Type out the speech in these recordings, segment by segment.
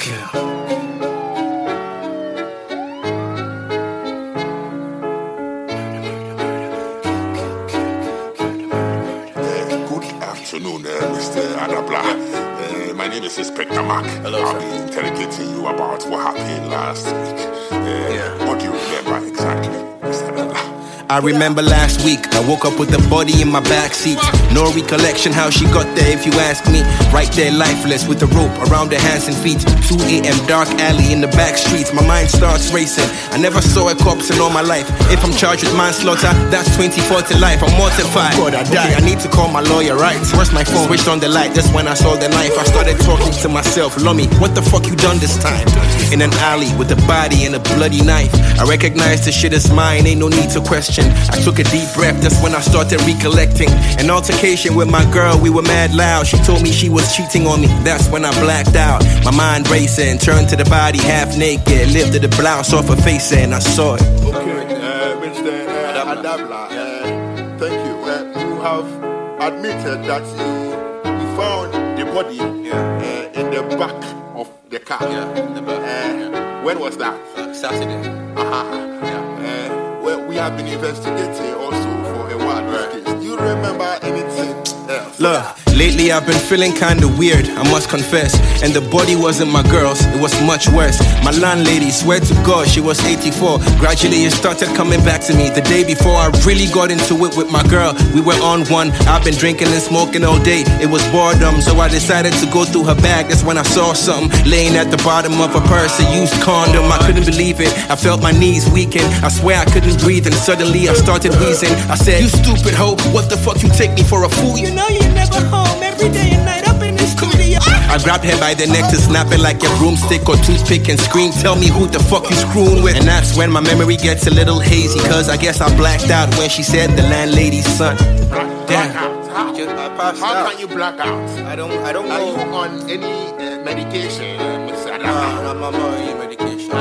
Afternoon, Mr. Adabla. My name is Inspector Mark. Hello, I'll be interrogating you about what happened last week. What do you remember exactly, Mr. Adabla? I remember last week, I woke up with a body in my backseat. No recollection how she got there if you ask me. Right there lifeless with a rope around her hands and feet. 2 a.m. dark alley in the back streets. My mind starts racing. I never saw a corpse in all my life. If I'm charged with manslaughter, that's 24 to life. I'm mortified. God, I died. Okay, I need to call my lawyer, right? Where's my phone? Switched on the light, that's when I saw the knife. I started talking to myself. Lummy, what the fuck you done this time? In an alley with a body and a bloody knife. I recognize the shit is mine, ain't no need to question. I took a deep breath, that's when I started recollecting. An altercation with my girl, we were mad loud. She told me she was cheating on me, that's when I blacked out. My mind racing, turned to the body half naked. Lifted the blouse off her face and I saw it. Okay, Mr. Adabla, thank you. You have admitted that you found the body in the back of the car. In the back. When was that? Saturday. Well, we have been investigating also for a while. Right. Do you remember anything else? Look, lately I've been feeling kinda weird, I must confess. And the body wasn't my girl's, it was much worse. My landlady, swear to God, she was 84. Gradually it started coming back to me. The day before I really got into it with my girl, we were on one. I've been drinking and smoking all day, it was boredom. So I decided to go through her bag, that's when I saw something laying at the bottom of her purse, a used condom. I couldn't believe it, I felt my knees weaken. I swear I couldn't breathe and suddenly I started wheezing. I said, you stupid hoe, what the fuck you take me for a fool? You know you're never home, every day and night up in the studio. I grabbed her by the neck to snap it like a broomstick or toothpick and scream, tell me who the fuck you screwing with. And that's when my memory gets a little hazy, cause I guess I blacked out when she said the landlady's son. Damn. How can you black out? I don't Are know. you on any medication, Mr. Adabla? I'm on any medication.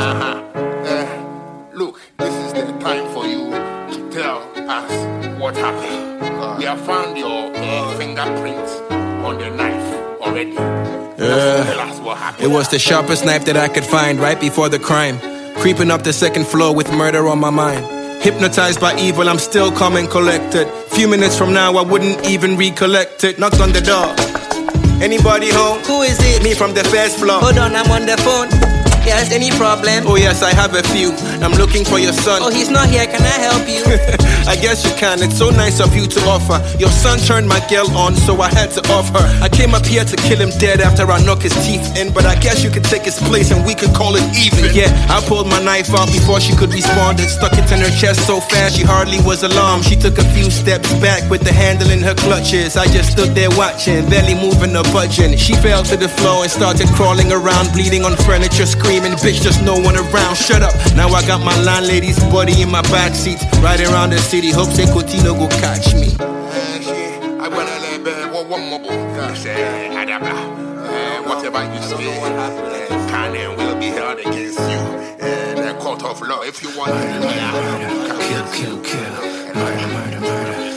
Look, this is the time for you to tell us what happened. We have found your fingerprints on the knife already. Tell us what happened. It was the sharpest knife that I could find right before the crime. Creeping up the second floor with murder on my mind. Hypnotized by evil, I'm still calm and collected. Few minutes from now, I wouldn't even recollect it. Knocked on the door. Anybody home? Who is it? Me from the first floor. Hold on, I'm on the phone. Yes, any problem? Oh yes, I have a few. I'm looking for your son. Oh, he's not here, can I help you? I guess you can, it's so nice of you to offer. Your son turned my girl on, so I had to off her. I came up here to kill him dead after I knock his teeth in, but I guess you could take his place and we could call it even. Yeah, I pulled my knife out before she could respond and stuck it in her chest so fast she hardly was alarmed. She took a few steps back with the handle in her clutches. I just stood there watching, barely moving or budging. She fell to the floor and started crawling around, bleeding on furniture, screaming, bitch, there's no one around, shut up. Now I got my landlady's body in my backseat, riding around the city, hope say Cotino go catch me. I wanna let one more whatever you say can and will be held against you in a court of law if you want to. Kill, murder, murder.